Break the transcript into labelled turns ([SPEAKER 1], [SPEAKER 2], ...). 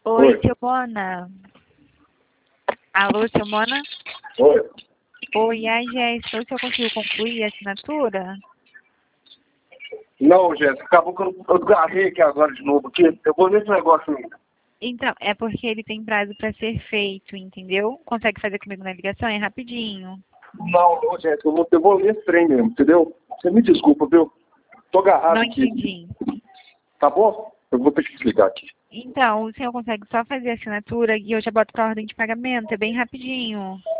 [SPEAKER 1] Oi, seu Mona. Alô, seu Mona?
[SPEAKER 2] Oi.
[SPEAKER 1] Oi, a Jéssica. O senhor conseguiu concluir a assinatura?
[SPEAKER 2] Não, Jéssica, acabou que eu agarrei aqui agora de novo aqui. Eu vou nesse negócio ainda.
[SPEAKER 1] Então, é porque ele tem prazo para ser feito, entendeu? Consegue fazer comigo na ligação? É rapidinho.
[SPEAKER 2] Não, Jéssica, eu vou ler esse trem mesmo, entendeu? Você me desculpa, viu? Tô agarrado
[SPEAKER 1] Não
[SPEAKER 2] aqui.
[SPEAKER 1] entendi.
[SPEAKER 2] Tá bom? Eu vou ter que desligar aqui.
[SPEAKER 1] Então, o senhor consegue só fazer a assinatura e eu já boto para ordem de pagamento. É bem rapidinho.